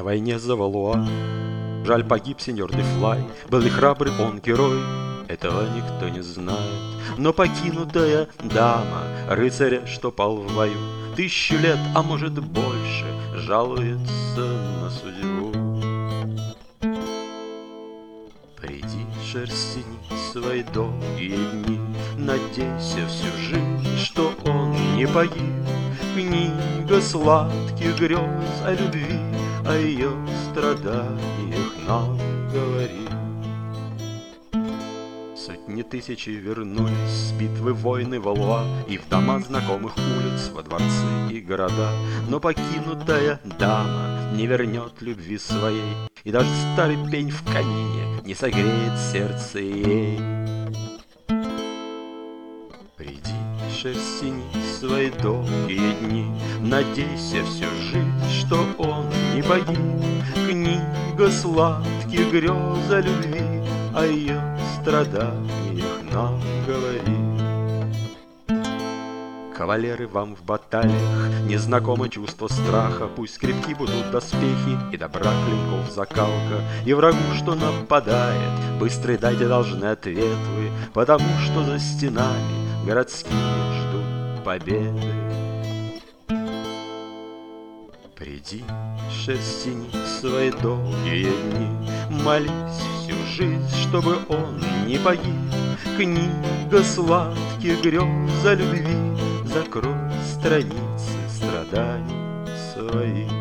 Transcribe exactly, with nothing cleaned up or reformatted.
На войне за Валуа жаль, погиб сеньор де Флай. Был ли храбрый он герой, этого никто не знает. Но покинутая дама рыцаря, что пал в бою, тысячу лет, а может больше, жалуется на судьбу. Приди, шерстяни свои долгие дни, надейся всю жизнь, что он не погиб. Книга сладких грез о любви, о ее страданиях нам говорит. Сотни тысяч вернулись с битвы войны Валуа и в дома знакомых улиц, во дворцы и города. Но покинутая дама не вернет любви своей, и даже старый пень в камине не согреет сердце ей. Приди, шерстяни свои долгие дни, надейся всю жизнь, что он не погиб. Книга сладких грез о любви, о ее страданиях нам говорит. Кавалеры, вам в баталиях незнакомо чувство страха. Пусть крепки будут доспехи и добра клинков закалка. И врагу, что нападает, быстрый дайте должны ответ вы, потому что за стенами городские ждут победы. Приди, шерстяни свои долгие дни, молись всю жизнь, чтобы он не погиб. Книга сладких грез о любви, закрой страницы страданий своих.